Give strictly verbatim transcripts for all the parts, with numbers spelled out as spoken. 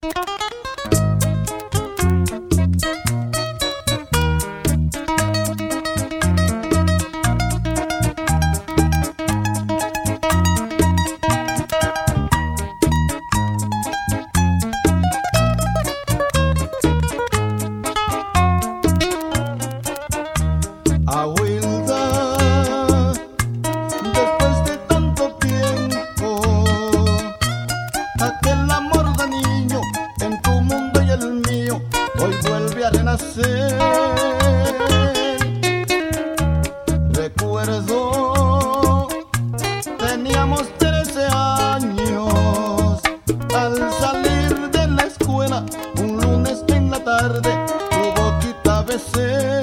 Abuelita, después de tanto tiempo, aquel amor de niño en tu mundo y el mío hoy vuelve a renacer. Recuerdo, teníamos trece años al salir de la escuela, un lunes en la tarde tu boquita besé.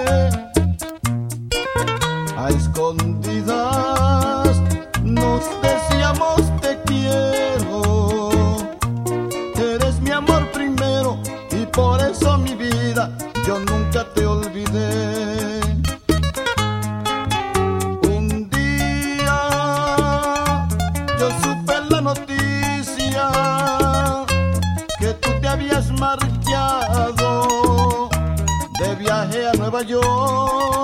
A escondidas nos decíamos te quiero, eres mi amor primero y por eso mi vida yo nunca te olvidé. Un día yo supe la noticia que tú te habías marchado de viaje a Nueva York.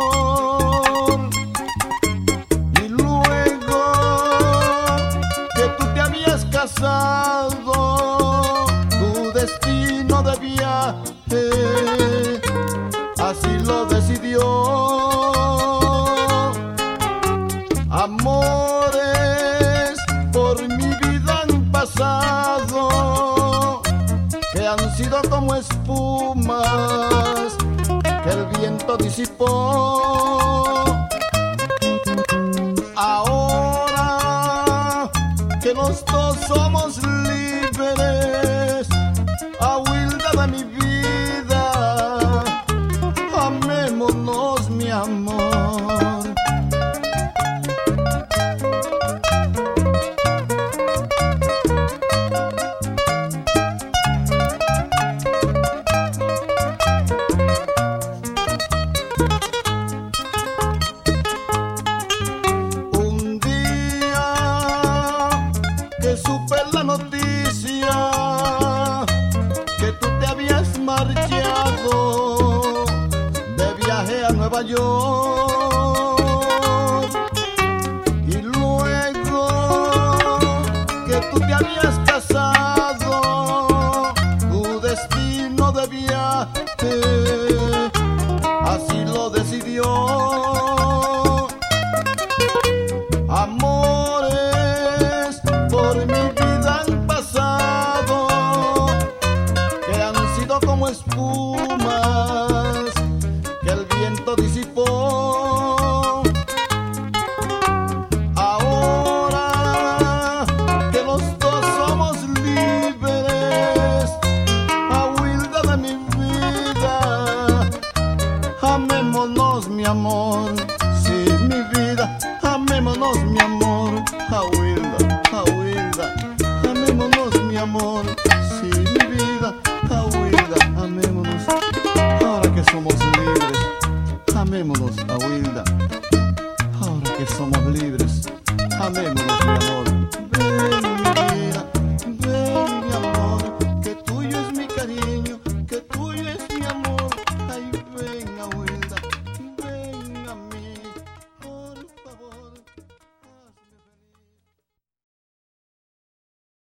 Tu destino de viaje así lo decidió. Amores por mi vida han pasado, que han sido como espumas que el viento disipó. Ahora que los dos somos libres, Abuelita de mi vida, amémonos mi amor. Un día que supe la noticia que tú te habías marchado de viaje a Nueva York, y luego que tú te habías casado, tu destino de viaje así lo decidió. Amores por mi vida han pasado, que han sido como espumas que el viento disipó. Ahora que los dos somos libres, Abuelita de mi vida, amémonos mi amor. Sí, mi vida, amémonos mi amor. Abuelita, Abuelita, amémonos mi amor.